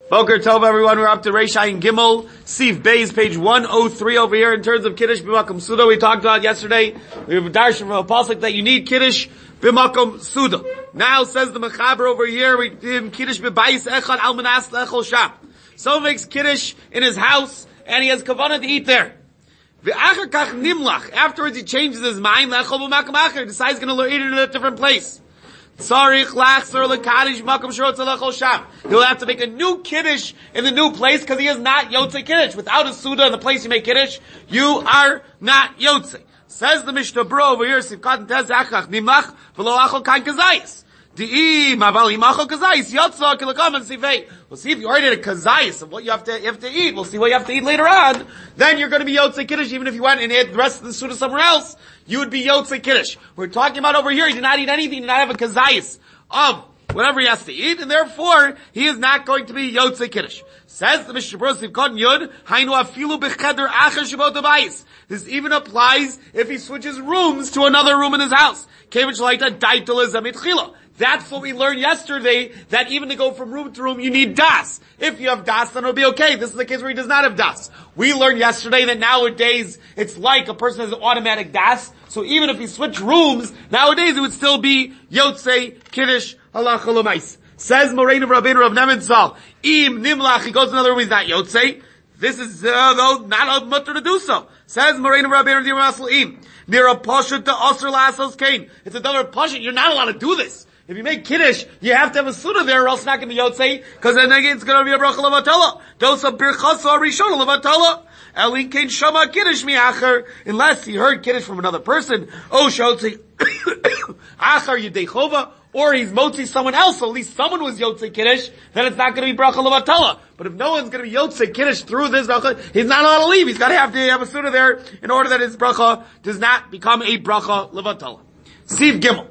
Boker Tov, everyone. We're up to Reish Ayin Gimel, Sif Beis, page 103 over here in terms of Kiddush B'makom Suda. We talked about yesterday. We have a darshan from a pasuk that you need Kiddush B'makom Suda. Now says the Mechaber over here, we give Kiddush B'bayis Echad Al Manas Lechol Sham. Someone makes Kiddush in his house and he has kavanah to eat there. V'achar kach nimlach. Afterwards he changes his mind. Lechol B'makom Acher. Decides he's going to eat it in a different place. Tzarich lachzer lekadish makom shirot zalechol sham. He'll have to make a new kiddush in the new place because he is not yotzei kiddush. Without a suda in the place you make kiddush, you are not yotzei. Says the Mishnah Bro over here, Sivkat Tez Achach Nimlach v'lo achol kain kazayis. Di'im aval imachol kazayis yotza kilakam and sivei. We'll see if you already had a kazayis of what you have to eat. We'll see what you have to eat later on. Then you're going to be yotzei kiddush even if you went and ate the rest of the suda somewhere else. You would be yotzei kiddush. We're talking about over here, he did not eat anything, he did not have a kazayis of whatever he has to eat, and therefore, he is not going to be yotzei kiddush. Says the Mishnah Berurah Sivkot Yud, Hainu afilu b'cheder acher shebot habayis. This even applies if he switches rooms to another room in his house. Kevich laita daitel zamit chila. That's what we learned yesterday, that even to go from room to room, you need das. If you have das, then it'll be okay. This is the case where he does not have das. We learned yesterday that nowadays, it's like a person has an automatic das, so even if he switched rooms, nowadays it would still be yotzei kiddush halacha l'mais. Says Moreinu Rabbeinu Rav Nementzal, im nimlach, he goes to another room, he's not yotzei. This is, though, not a mutter to do so. Says Moreinu Rabbeinu Rav Nementzal, near a pashut to osir lasos kain. It's another pashut, you're not allowed to do this. If you make kiddush, you have to have a suda there, or else it's not going to be yotzei, because then again it's going to be a bracha levatala. Dosa birchasa rishon levatala. Elin kain shama kiddush miacher, unless he heard kiddush from another person. Oh, shotzei achar yedei chova, or he's motzi someone else, so at least someone was yotzei kiddush, then it's not going to be bracha levatala. But if no one's going to be yotzei kiddush through this bracha, he's not allowed to leave. He's got to have a suda there in order that his bracha does not become a bracha levatala. Siv Gimel.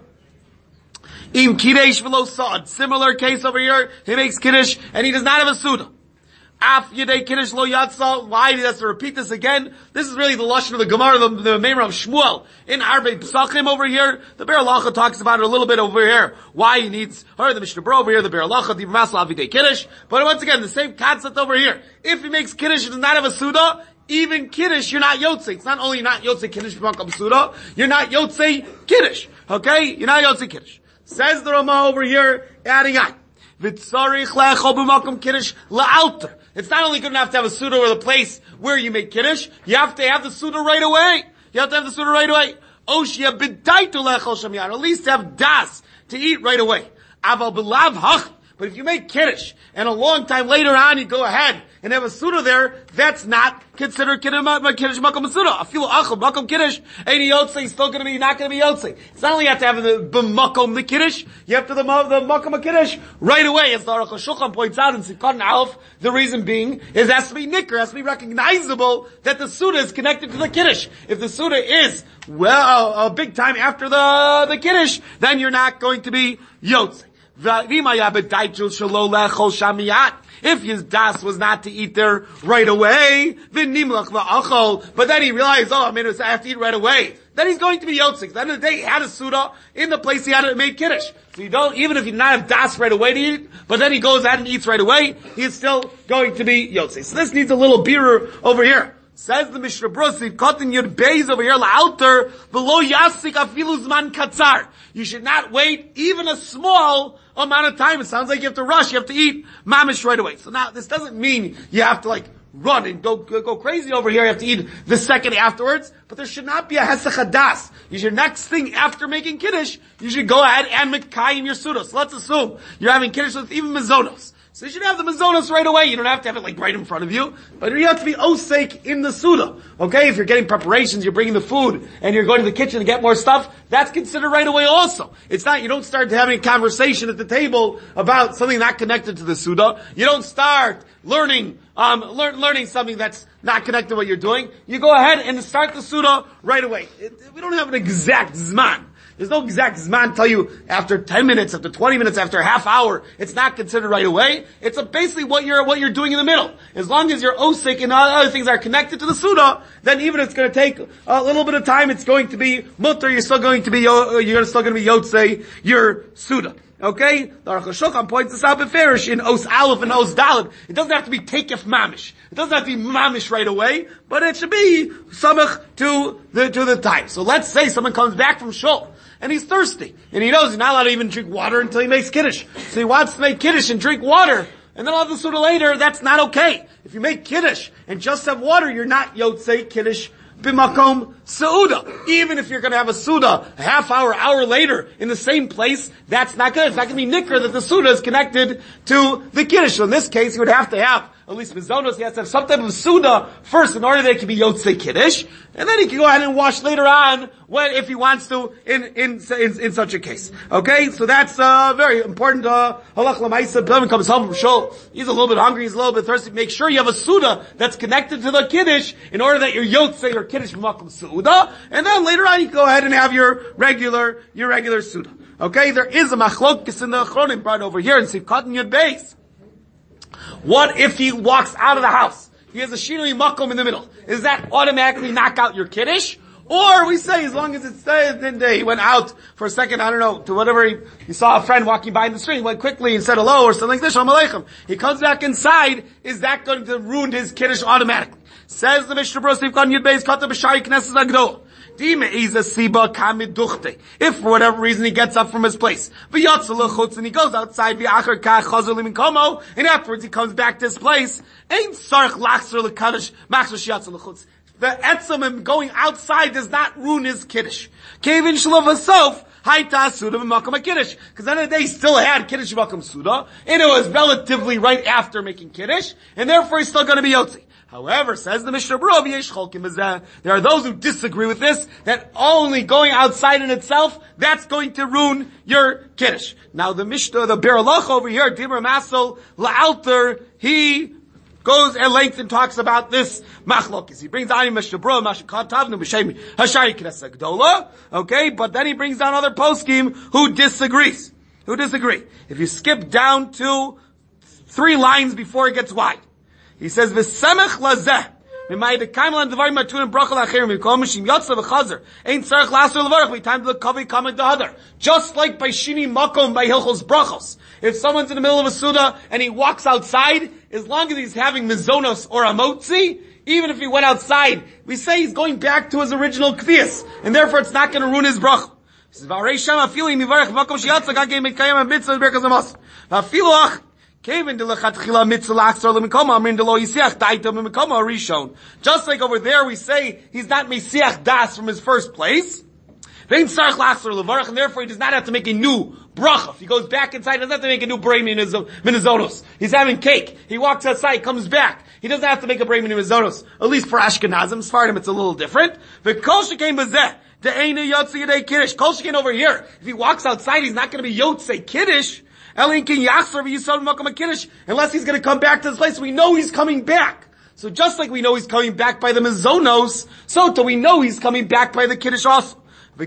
Im kiddush v'lo sa'ad. Similar case over here. He makes kiddush and he does not have a suda. Af yedei kiddush lo yatsa. Why he has to repeat this again? This is really the lashon of the Gemara, the Meimar of Shmuel. In Arbei Pesachim over here, the Be'er Halacha talks about it a little bit over here. Why he needs, or the Mishnah Bro over here, the Be'er Halacha, the Masla Avidei Kiddush. But once again, the same concept over here. If he makes kiddush and does not have a suda, even kiddush, you're not yotzei. It's not only not yotzei kiddush b'makom suda, you're not yotzei kiddush. Okay? You're not yotzei kiddush. Says the Rama over here, adding on. V'tzarich lechol b'makom kiddush la'alter. It's not only good enough to have a suda or the place where you make kiddush, you have to have the suda right away. You have to have the suda right away. Oshia b'daitu lechol shamyan. At least have das to eat right away. Aval b'lav hach. But if you make kiddush, and a long time later on you go ahead and have a suda there, that's not considered kiddush makom suda. Afilu achel makom kiddush, any yotzei, still not gonna be yotzei. It's not only you have to have the b'makom the kiddush, you have to the makom kiddush right away. As the Aruch HaShulchan points out in Sivkot Aleph, the reason being is it has to be nicker, it has to be recognizable that the suda is connected to the kiddush. If the suda is, well, a big time after the kiddush, then you're not going to be yotzei. If his das was not to eat there right away, but then he realized, I have to eat right away. Then he's going to be yotzei. At the end of the day, he had a suda in the place he had made kiddush. So you don't, even if you not have das right away to eat, but then he goes ahead and eats right away, he is still going to be yotzei. So this needs a little beer over here. Says the Mishnah Berurah, Kotin Yud Beis over here, la'alter, v'lo yasik afilu zman katzar. You should not wait even a small amount of time. It sounds like you have to rush, you have to eat mamish right away. So now, this doesn't mean you have to run and go crazy over here, you have to eat the second afterwards, but there should not be a hesach hadas. You should, next thing after making kiddush, you should go ahead and mekayim your suda. So let's assume you're having kiddush with even mazonos. So you should have the mazonos right away. You don't have to have it right in front of you, but you have to be osek in the suda. Okay? If you're getting preparations, you're bringing the food, and you're going to the kitchen to get more stuff, that's considered right away also. It's not, you don't start having a conversation at the table about something not connected to the suda. You don't start learning something that's not connected to what you're doing. You go ahead and start the suda right away. We don't have an exact zman. There's no exact zman tell you after 10 minutes, after 20 minutes, after a half hour. It's not considered right away. It's basically what you're doing in the middle. As long as your osik and other things are connected to the suda, then even if it's going to take a little bit of time, it's going to be mutter. You're still going to be yotzei your suda. Okay? The Aruch HaShulchan points this out beferish in Os Aleph and Os Dalet. It doesn't have to be Tekef Mamish. It doesn't have to be Mamish right away, but it should be Samach to the time. So let's say someone comes back from Shul, and he's thirsty, and he knows he's not allowed to even drink water until he makes Kiddush. So he wants to make Kiddush and drink water, and then all of a sudden later, that's not okay. If you make Kiddush and just have water, you're not Yotzei Kiddush B'makom Seuda. Even if you're going to have a Suda a half hour later in the same place, that's not good. It's not going to be nicker that the Suda is connected to the Kiddush. So in this case, you would have to have, at least Mizonos, he has to have some type of Suda first in order that it can be Yotzei Kiddush. And then he can go ahead and wash later on if he wants to in such a case. Okay? So that's very important. Halach l'maisa, Pilgrim comes home from Shul. He's a little bit hungry, he's a little bit thirsty. Make sure you have a Suda that's connected to the Kiddush in order that your Yotzei or Kiddush b'makom Suda. And then later on you can go ahead and have your regular Suda. Okay? There is a machlokes in the Achronim brought over here in Sivkat and Yud Beis. What if he walks out of the house? He has a shinui makom in the middle. Is that automatically knock out your Kiddush? Or we say, as long as it says, then he went out for a second, I don't know, to whatever he saw a friend walking by in the street, he went quickly and said hello or something like this, Shalom Aleichem. He comes back inside, is that going to ruin his Kiddush automatically? Says the Mishnah Berurah Sivkan Yud Beis Kata B'Shari Knesset Agdolah. If for whatever reason he gets up from his place, and he goes outside, and afterwards he comes back to his place, the etzem him going outside does not ruin his Kiddush. Because at the end of the day, he still had Kiddush B'makom Suda, and it was relatively right after making Kiddush, and therefore he's still going to be Yotzi. However, says the Mishnah Berurah, there are those who disagree with this, that only going outside in itself, that's going to ruin your Kiddush. Now the Mishnah, the Biur Halacha over here, Dibur Masel La'alter, he goes at length and talks about this machlokes. He brings down Mishnah Berurah, Mashikatavnu B'Shem Hashari Knesset Gdola, okay, but then he brings down other poskim who disagree. If you skip down to 3 lines before it gets wide, he says, "V'semech lazeh." Just like by Shini Makom by Hilchos Brachos. If someone's in the middle of a Suda and he walks outside, as long as he's having Mizonos or Amotzi, even if he went outside, we say he's going back to his original Kvias, and therefore it's not going to ruin his Brach. He says, just like over there we say he's not Mesiach Das from his first place, and therefore he does not have to make a new bracha. If he goes back inside, he doesn't have to make a new braymi minizonos. He's having cake. He walks outside, comes back. He doesn't have to make a braymi minizonos. At least for Ashkenazim. Sfardim, it's a little different. The kol shekain bazeh, the eina yotzei yedei kiddush. Kol shekain over here. If he walks outside, he's not going to be yotzei kiddush. Unless he's going to come back to this place, we know he's coming back. So just like we know he's coming back by the Mizonos, so do we know he's coming back by the Kiddush also. So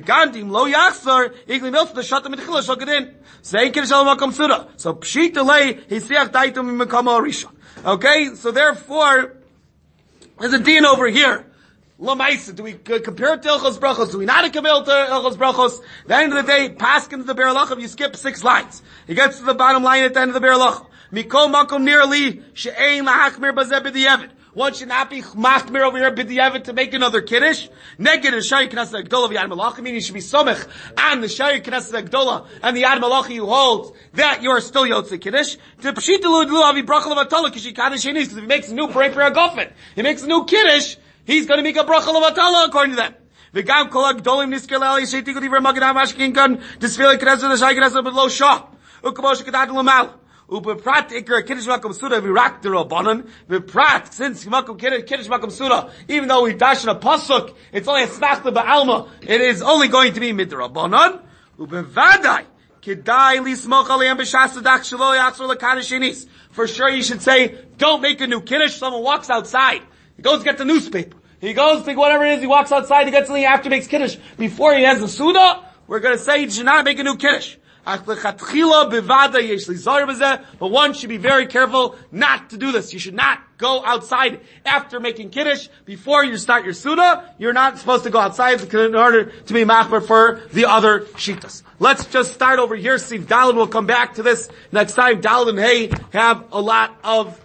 okay, so therefore, there's a din over here. Lamaisa, do we compare it to Ilchos Brachos? Do we not compare it to Ilchos Brachos? At the end of the day, Paskins the Biur Halacha, you skip 6 lines. He gets to the bottom line at the end of the Biur Halacha. Mikol makom nearly she'ein lahachmir bazeh b'di'evet. One should not be machmir over here b'di'evet to make another kiddush. Neged the Shari Knesset Agdolah v'Yad Malacha, meaning you should be somech on the Shari Knesset Agdolah and the Yad Malacha you hold that you are still Yotzei Kiddush. To pshitalu dlu avi bracha levatala kishi kaddish shenis, because if he makes a new break for a gofen, he makes a new kiddush, he's going to make a bracha levatala according to them. V'gam kol ha'gdolim nisker le'ali she'tiku divrei magid ha'mashkin kan disfilei knesset the Shari Knesset b'lo shah u'kamosh k'dad l'mal. Upeprat ikar kiddush makom suda virak the rabbanon. Upeprat, since makom kiddush makom suda, even though we dash in a pasuk, it's only a smachta ba'alma. It is only going to be midrabanon. Upevadai kedai lismoch aliyam b'shasadak shelo yatzor lekaddish shenis. For sure, you should say, don't make a new kiddush. Someone walks outside, he goes to get the newspaper, he goes to whatever it is, he walks outside, he gets something after he makes kiddush. Before he has the suda, we're going to say he should not make a new kiddush. But one should be very careful not to do this. You should not go outside after making Kiddush. Before you start your Suda, you're not supposed to go outside in order to be machmer for the other Shitas. Let's just start over here. See if Daled will come back to this next time. Daled and Hay have a lot of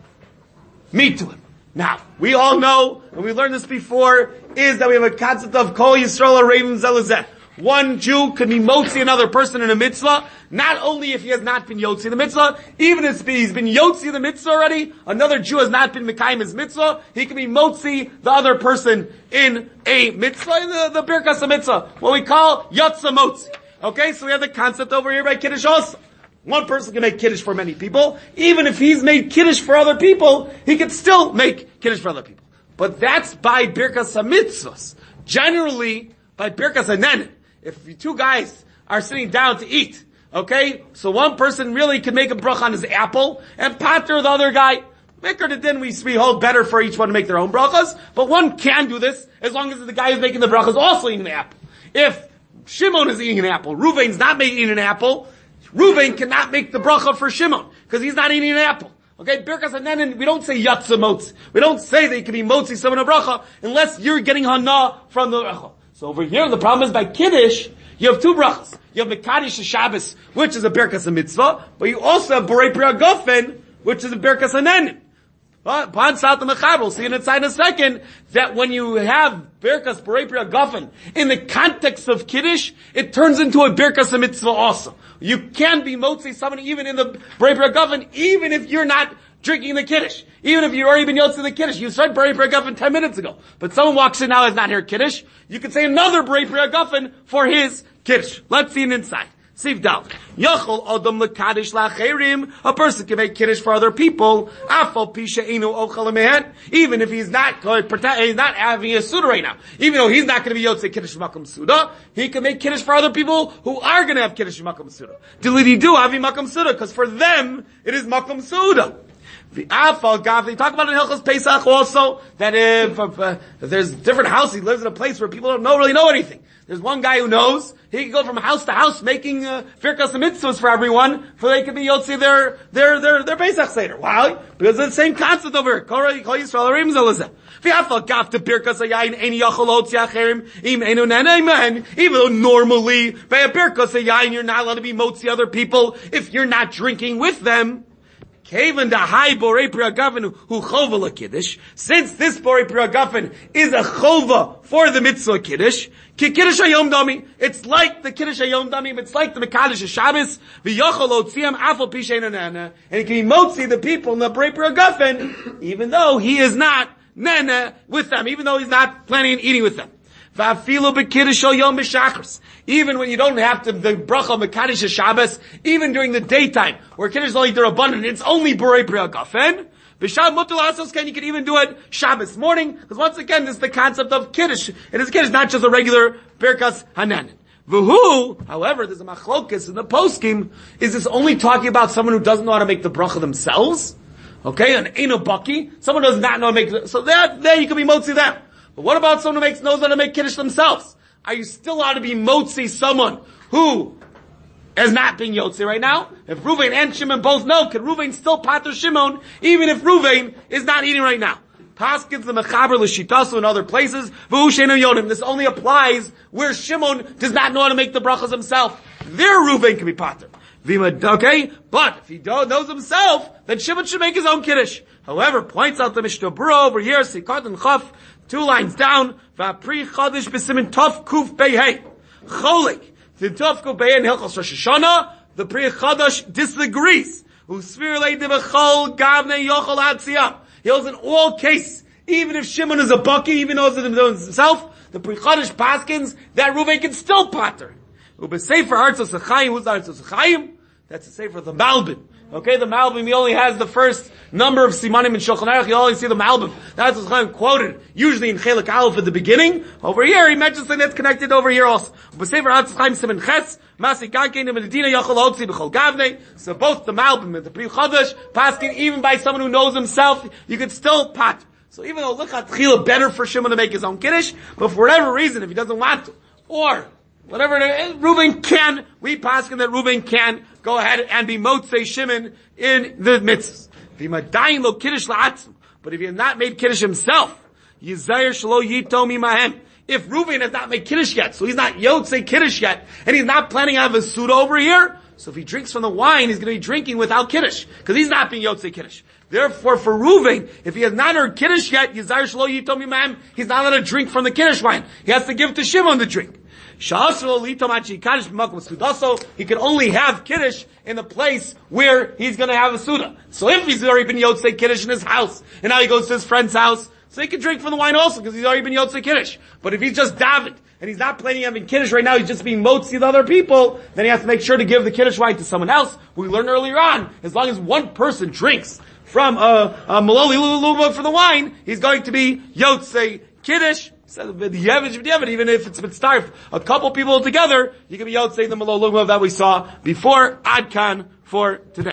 meat to it. Now, we all know, and we learned this before, is that we have a concept of Kol Yisrael Ravim Zelazeh. One Jew could be motzi another person in a mitzvah, not only if he has not been yotzi the mitzvah, even if he's been yotzi the mitzvah already, another Jew has not been mekayim his mitzvah, he can be motzi the other person in a mitzvah, in the Birkas mitzvah, what we call yotza motzi. Okay, so we have the concept over here by Kiddush also. One person can make Kiddush for many people. Even if he's made Kiddush for other people, he can still make Kiddush for other people. But that's by Birkas HaMitzvahs. Generally, by Birkas HaNenin. If two guys are sitting down to eat, okay, so one person really can make a bracha on his apple, and pater the other guy. Mikra the din, we hold better for each one to make their own brachas, but one can do this, as long as the guy who's making the brachas also eating the apple. If Shimon is eating an apple, Ruvain's not eating an apple, Ruvain cannot make the bracha for Shimon, because he's not eating an apple. Okay, Birkas HaNenin, we don't say Yatza Motzi. We don't say that you can be Motzi someone a bracha, unless you're getting Hana from the bracha. So over here, the problem is by Kiddush, you have two brachas. You have Mekadosh Shabbos, which is a Birkas HaMitzvah, but you also have Borei Pri HaGofen, which is a Birkas HaNenin. Pan Sat HaMechaber, we'll see in a second, that when you have Birkas Borei Pri HaGofen, in the context of Kiddush, it turns into a Birkas HaMitzvah also. You can be Motzi someone even in the Borei Pri HaGofen, even if you're not drinking the Kiddush. Even if you've already been Yotze the Kiddush. You started Borei Pri HaGofen 10 minutes ago. But someone walks in now is not here Kiddush. You could say another Borei Pri HaGofen for his Kiddush. Let's see an insight. Sif Dal. Yochol Odom L'Kadish L'Acherim. A person can make Kiddush for other people. Afal Pisha Inu Ochel Mehen. Even if he's not having a Suda right now. Even though he's not going to be Yotze Kiddush Makom Suda, he can make Kiddush for other people who are going to have Kiddush Makom Suda. Dilidi do Avi Makom Suda, because for them, it is Makom Suda. They talk about in Hilchos Pesach also, that if there's different houses, he lives in a place where people don't really know anything. There's one guy who knows, he can go from house to house making Birkas HaMitzvahs for everyone, for they can be Yotzi their Pesach Seder. Why? Because it's the same concept over here. Kol Yisrael Arim Zelazeh. Even though normally, by a Birkas HaYayin, you're not allowed to be Motzi other people if you're not drinking with them. Kaven the high Borei Pri HaGofen who chova l'Kiddush, since this Borei Pri HaGofen is a chova for the mitzvah Kiddush, ki Kiddush Hayom Dami, it's like the Kiddush Hayom Dami, it's like the Mekadosh Shabbos, v'yochol otziam afal pi she'eino nana, and he can motzi the people in the Borei Pri HaGofen, even though he is not nana with them, even though he's not planning on eating with them. Even when you don't have to, the bracha Mekadosh Shabbos, even during the daytime, where Kiddush is only derabbanan, it's only Borei Pri HaGofen. V'shab mutal asos ken, you can even do it Shabbos morning, because once again, this is the concept of Kiddush. It is Kiddush, not just a regular Birkas HaNenin. V'hu, however, there's a machlokes in the poskim, is this only talking about someone who doesn't know how to make the bracha themselves? Okay, an Eino Baki, someone does not know how to make, so there you can be motzi them. But what about someone who knows how to make Kiddush themselves? Are you still allowed to be motzi someone who is not being Yotze right now? If Ruvain and Shimon both know, can Ruvain still pater Shimon, even if Ruvain is not eating right now? Paskins the Mechaber l'Shitasu in other places, v'hu she'eino yonim. This only applies where Shimon does not know how to make the brachas himself. There Ruvain can be pater. Okay? But if he knows himself, then Shimon should make his own Kiddush. However, points out the Mishnah Berurah over here, Sikot and Chaf, 2 lines down, V'apri Chodesh b'simin Tov Kuf Beihei. Cholik. The Tov Kuf Beihei in Hilchos Rosh Hashanah, the Pri Chodesh disagrees. Usvir le'di v'chol gavne yochol atziyah. He holds in all cases, even if Shimon is a bucky, even though he knows himself, the Pri Chodesh paskins, that Ruvain can still pater. U'b'sefer Artzos HaChaim, who's the Artzos HaChaim? That's the Sefer of the Malbim. Okay, the Malbim, he only has the first number of Simanim in Shulchan Aruch, you only see the Malbim. That's what's kind of quoted, usually in Chelik Aleph at the beginning. Over here, he mentions something that's connected over here also. So both the Malbim and the Pri Chodesh, paskin even by someone who knows himself, you could still pat. So even though Lechatchila better for Shimon to make his own Kiddush, but for whatever reason, if he doesn't want to, or Whatever it is, Reuben can, we paskin that Reuben can go ahead and be Motzei Shimon in the mitzvahs. But if he has not made Kiddush himself, Yizayir Shalo Yito Mimahem. If Reuben has not made Kiddush yet, so he's not Yotzei Kiddush yet, and he's not planning on a Suda over here, so if he drinks from the wine, he's going to be drinking without Kiddush, because he's not being Yotzei Kiddush. Therefore, for Reuven, if he has not heard Kiddush yet, Yizayir Shalo Yito Mimahem, he's not allowed to drink from the Kiddush wine. He has to give to Shimon the drink. He can only have Kiddush in the place where he's going to have a Suda. So if he's already been Yotzei Kiddush in his house, and now he goes to his friend's house, so he can drink from the wine also, because he's already been Yotzei Kiddush. But if he's just David, and he's not planning on having Kiddush right now, he's just being Motzi with other people, then he has to make sure to give the Kiddush wine to someone else. We learned earlier on, as long as one person drinks from a Maloli Luluba for the wine, he's going to be Yotzei Kiddush. Even if it's mitzvah, a couple people together, you can be Yotzei the Maloli Luluba that we saw before. Adkan for today.